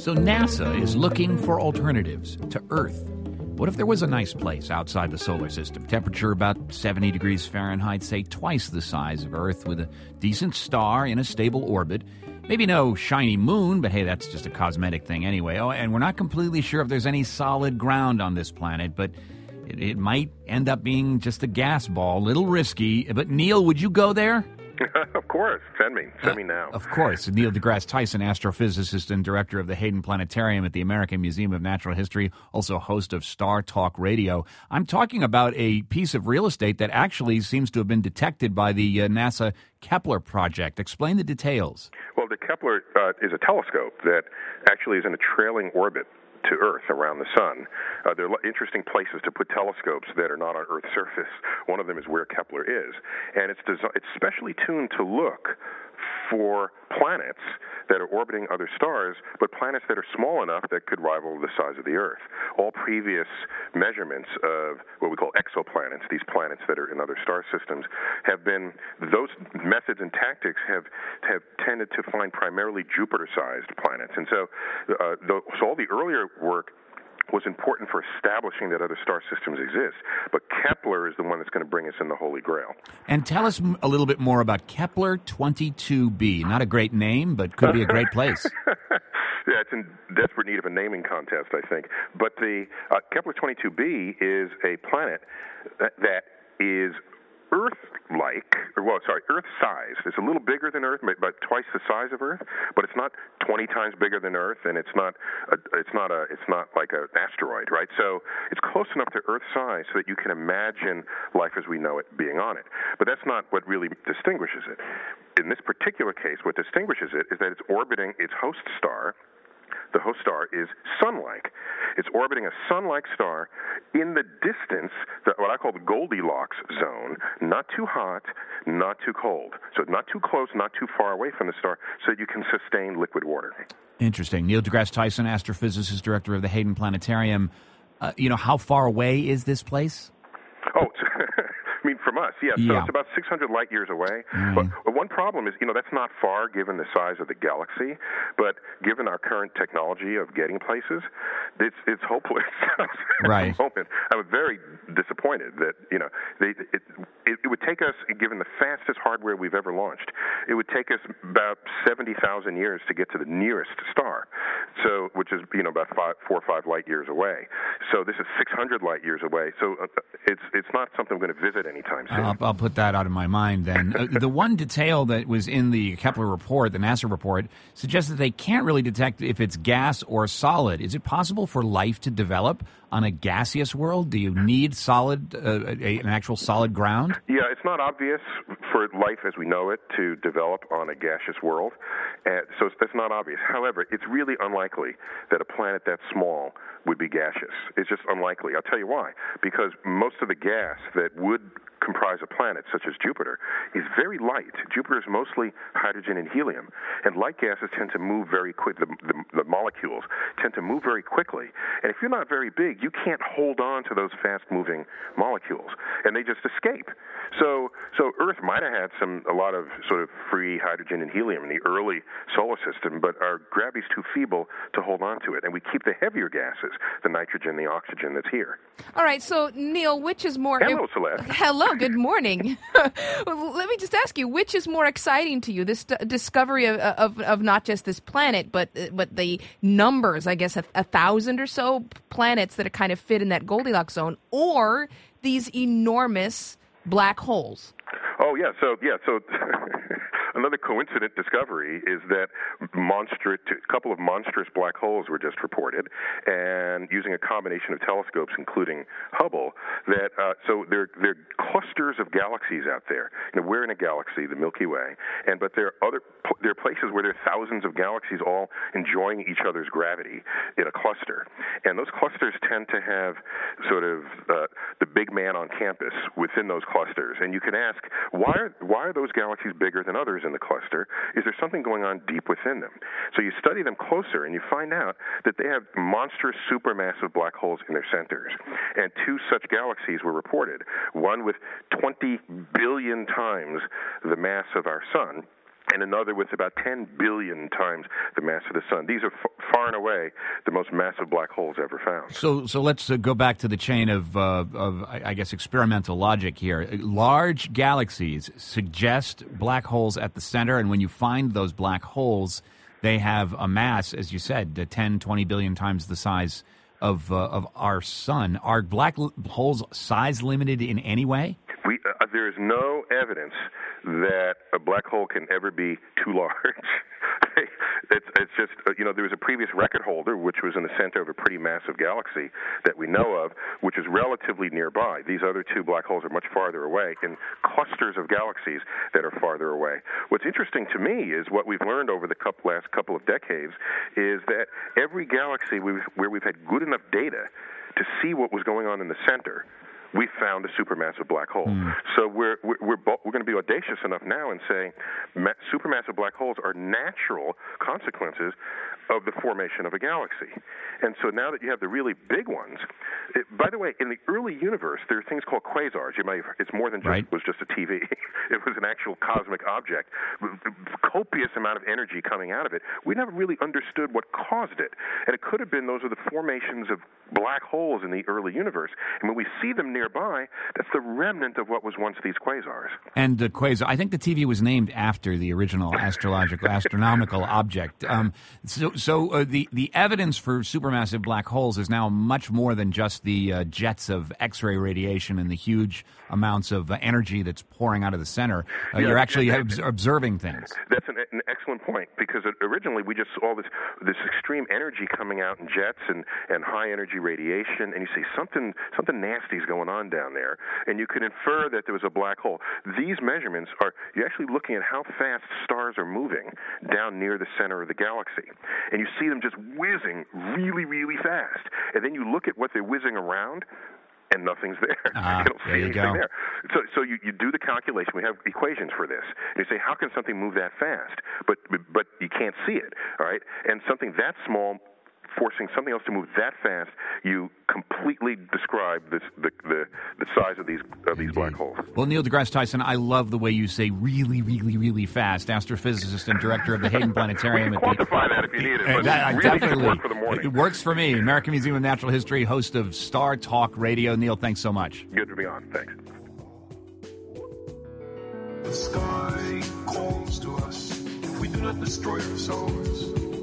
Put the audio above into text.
So NASA is looking for alternatives to Earth. What if there was a nice place outside the solar system? Temperature about 70 degrees Fahrenheit, say twice the size of Earth, with a decent star in a stable orbit. Maybe no shiny moon, but hey, that's just a cosmetic thing anyway. Oh, and we're not completely sure if there's any solid ground on this planet, but it might end up being just a gas ball. A little risky. But Neil, would you go there? Of course. Send me now. Of course. Neil deGrasse Tyson, astrophysicist and director of the Hayden Planetarium at the American Museum of Natural History, also host of Star Talk Radio. I'm talking about a piece of real estate that actually seems to have been detected by the NASA Kepler project. Explain the details. Well, the Kepler is a telescope that actually is in a trailing orbit to Earth around the sun. There are interesting places to put telescopes that are not on Earth's surface. One of them is where Kepler is, and it's specially tuned to look for planets that are orbiting other stars, but planets that are small enough that could rival the size of the Earth. All previous measurements of what we call exoplanets, these planets that are in other star systems, those methods and tactics have tended to find primarily Jupiter-sized planets. And so all the earlier work was important for establishing that other star systems exist. But Kepler is the one that's going to bring us in the Holy Grail. And tell us a little bit more about Kepler 22b. Not a great name, but could be a great place. Yeah, it's in desperate need of a naming contest, I think. But the Kepler 22b is a planet that is Earth-sized. It's a little bigger than Earth, about twice the size of Earth, but it's not 20 times bigger than Earth, and it's not like an asteroid, right? So it's close enough to Earth size so that you can imagine life as we know it being on it. But that's not what really distinguishes it. In this particular case, what distinguishes it is that it's orbiting its host star. The host star is sun-like. It's orbiting a sun-like star in the distance, what I call the Goldilocks zone, not too hot, not too cold. So not too close, not too far away from the star, so that you can sustain liquid water. Interesting. Neil deGrasse Tyson, astrophysicist, director of the Hayden Planetarium. How far away is this place? Oh, I mean, from us, yes. So it's about 600 light years away. But one problem is, that's not far given the size of the galaxy. But given our current technology of getting places, it's hopeless. Right. At the moment, I'm very disappointed that it would take us, given the fastest hardware we've ever launched, it would take us about 70,000 years to get to the nearest star. So, which is about 4 or 5 light years away. So this is 600 light years away. So it's not something I'm going to visit anytime soon. I'll put that out of my mind then. The one detail that was in the Kepler report, the NASA report, suggests that they can't really detect if it's gas or solid. Is it possible for life to develop on a gaseous world? Do you need an actual solid ground? Yeah, it's not obvious for life as we know it to develop on a gaseous world. So that's not obvious. However, it's really unlikely that a planet that small would be gaseous. It's just unlikely. I'll tell you why. Because most of the gas that would comprise a planet, such as Jupiter, is very light. Jupiter is mostly hydrogen and helium, and light gases tend to move very quick. The molecules tend to move very quickly, and if you're not very big, you can't hold on to those fast-moving molecules, and they just escape. So Earth might have had a lot of sort of free hydrogen and helium in the early solar system, but our gravity's too feeble to hold on to it, and we keep the heavier gases, the nitrogen, the oxygen that's here. All right, so Neil, which is more... Hello, Celeste. Hello, good morning. Let me just ask you, which is more exciting to you, this discovery of not just this planet, but the numbers, I guess, 1,000 or so planets that kind of fit in that Goldilocks zone, or these enormous black holes? Oh, yeah. So another coincident discovery is that a couple of monstrous black holes were just reported, and using a combination of telescopes, including Hubble, so there are clusters of galaxies out there. We're in a galaxy, the Milky Way, but there are places where there are thousands of galaxies all enjoying each other's gravity in a cluster, and those clusters tend to have sort of the big man on campus within those clusters, and you can ask, why are those galaxies bigger than others in the cluster? Is there something going on deep within them? So you study them closer, and you find out that they have monstrous supermassive black holes in their centers. And 2 such galaxies were reported, one with 20 billion times the mass of our sun, and another with about 10 billion times the mass of the sun. These are far and away the most massive black holes ever found. So let's go back to the chain of I guess, experimental logic here. Large galaxies suggest black holes at the center, and when you find those black holes, they have a mass, as you said, 10, 20 billion times the size of our sun. Are black holes size limited in any way? There is no evidence that a black hole can ever be too large. It's just, there was a previous record holder, which was in the center of a pretty massive galaxy that we know of, which is relatively nearby. These other two black holes are much farther away in clusters of galaxies that are farther away. What's interesting to me is what we've learned over the last couple of decades is that every galaxy where we've had good enough data to see what was going on in the center, we found a supermassive black hole. So we're going to be audacious enough now and say supermassive black holes are natural consequences of the formation of a galaxy. And so now that you have the really big ones, by the way, in the early universe, there are things called quasars. It's more than was just a TV. It was an actual cosmic object, copious amount of energy coming out of it. We never really understood what caused it, and it could have been those are the formations of black holes in the early universe. And when we see them nearby, that's the remnant of what was once these quasars. And the quasar, I think the TV was named after the original astronomical object. So the evidence for supermassive black holes is now much more than just the jets of X-ray radiation and the huge amounts of energy that's pouring out of the center. You're actually observing things. That's an excellent point, because originally we just saw this extreme energy coming out in jets and high energy radiation, and you say something nasty is going on down there, and you could infer that there was a black hole. These measurements you're actually looking at how fast stars are moving down near the center of the galaxy, and you see them just whizzing really, really fast, and then you look at what they're whizzing around, and nothing's there. You don't see anything there. So you do the calculation. We have equations for this. And you say, how can something move that fast? But you can't see it, all right? And something that small forcing something else to move that fast, you completely describe the size of these black holes. Well, Neil deGrasse Tyson, I love the way you say really, really, really fast. Astrophysicist and director of the Hayden Planetarium. We can quantify that if you need it. But really definitely. Work for the morning. It works for me. American Museum of Natural History, host of Star Talk Radio. Neil, thanks so much. Good to be on. Thanks. The sky calls to us. We do not destroy ourselves.